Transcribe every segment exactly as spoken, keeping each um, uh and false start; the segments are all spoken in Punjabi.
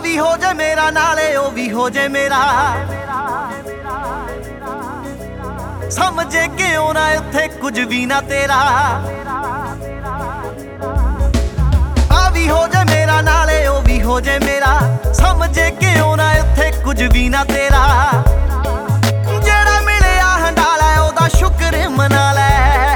ਵੀ ਹੋ ਜੇ ਮੇਰਾ ਨਾਲੇ ਉਹ ਵੀ ਹੋ ਜੇ ਮੇਰਾ, ਸਮਝੇ ਕਿਉਂ ਨਾ ਉੱਥੇ ਕੁਝ ਵੀ ਨਾ ਤੇਰਾ। ਆ ਵੀ ਹੋ ਜੇ ਮੇਰਾ ਨਾਲੇ ਉਹ ਵੀ ਹੋ ਜੇ ਮੇਰਾ, ਸਮਝੇ ਕਿਉਂ ਨਾ ਉੱਥੇ ਕੁਝ ਵੀ ਨਾ ਤੇਰਾ। ਜਿਹੜਾ ਮਿਲਿਆ ਹੰਡਾਲਾ ਉਹਦਾ ਸ਼ੁਕਰ ਮਨਾ ਲੈ,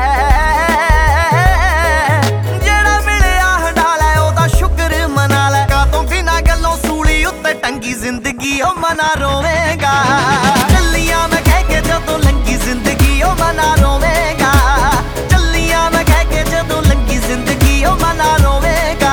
ਜਿਹੜਾ ਮਿਲਿਆ ਹੰਡਾਲਾ ਉਹਦਾ ਸ਼ੁਕਰ ਮਨਾ ਲੈ। ਕਾਤੋਂ ਬਿਨਾਂ ਗੱਲੋਂ ਸੂਲੀ ਉੱਤੇ ਟੰਗੀ ਜ਼ਿੰਦਗੀ ਉਹ ਮਨਾ ਰੋਵੇਂਗਾ। ਚੱਲੀਆਂ ਮੈਂ ਕਹਿ ਕੇ ਜਦੋਂ ਲੰਗੀ ਜ਼ਿੰਦਗੀ ਉਹ ਮਨਾ ਰੋਵੇਂਗਾ। ਚੱਲੀਆਂ ਮੈਂ ਕਹਿ ਕੇ ਜਦੋਂ ਲੰਗੀ ਜ਼ਿੰਦਗੀ ਉਹ ਮਨਾ ਰੋਵੇਂਗਾ।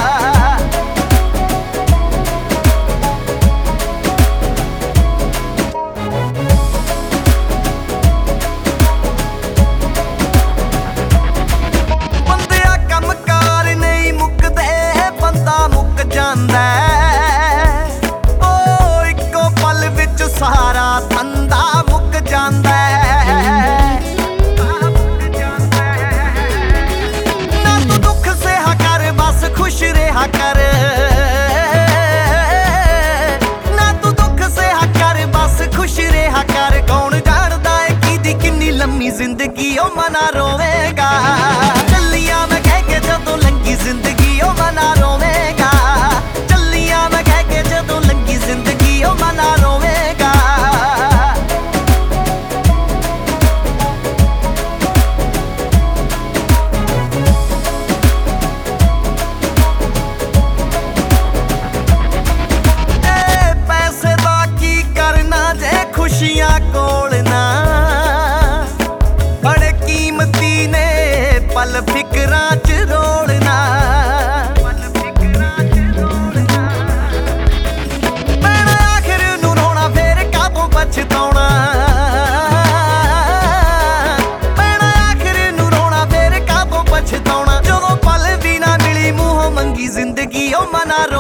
ਬੰਦਿਆ ਕੰਮਕਾਰ ਨਹੀਂ ਮੁੱਕਦੇ, ਬੰਦਾ ਮੁੱਕ ਜਾਂਦਾ। ਉਹ ਇੱਕੋ ਪਲ ਵਿੱਚ ਸਾਰਾ ਧੰਦਾ ਮੁੱਕ ਜਾਂਦਾ। ਨਾ ਤੂੰ ਦੁੱਖ ਸਹਾ ਕਰ ਬਸ ਖੁਸ਼ ਰਿਹਾ ਕਰ, ਨਾ ਤੂੰ ਦੁੱਖ ਸਹਾ ਕਰ ਬਸ ਖੁਸ਼ ਰਿਹਾ ਕਰ। ਕੌਣ ਜਾਣਦਾ ਏ ਕਿਹਦੀ ਕਿੰਨੀ ਲੰਮੀ ਜ਼ਿੰਦਗੀ ਉਹ ਮਨਾ ਰੋਵੇਂਗਾ। ਚੱਲੀਆਂ ਮੈਂ ਕਹਿ ਕੇ ਜਦੋਂ ਲੰਗੀ ਜ਼ਿੰਦਗੀ ਉਹ ਮਨਾ ਰੋਵੇਂਗਾ। ਚੱਲੀਆਂ ਮੈਂ ਕਹਿ ਕੇ ਜਦੋਂ ਲੰਗੀ ਜ਼ਿੰਦਗੀ ਉਹ ਮਨਾ ਰੋਵੇਂਗਾ। ਏ ਪੈਸੇ ਦਾ ਕੀ ਕਰਨਾ ਜੇ ਖੁਸ਼ੀਆਂ ਕੋਲ ਨਾ, ਬੜੇ ਕੀਮਤੀ ਨੇ ਪਲ ਫਿਕਰਾਂ ਚ ਰੋਲਣਾ। ਪੈਣਾ ਆਖਿਰ ਨੂੰ ਰੋਣਾ ਫੇਰ ਕਾਹਤੋਂ ਪਛਤਾਉਣਾ। ਪੈਣਾ ਆਖਿਰ ਨੂੰ ਰੋਣਾ ਫੇਰ ਕਾਹਤੋਂ ਪਛਤਾਉਣਾ। ਜਦੋਂ ਪਲ ਵੀ ਨਾ ਮਿਲੀ ਮੂੰਹੋਂ ਮੰਗੀ ਜ਼ਿੰਦਗੀ ਉਹ ਮਨਾ ਰੋ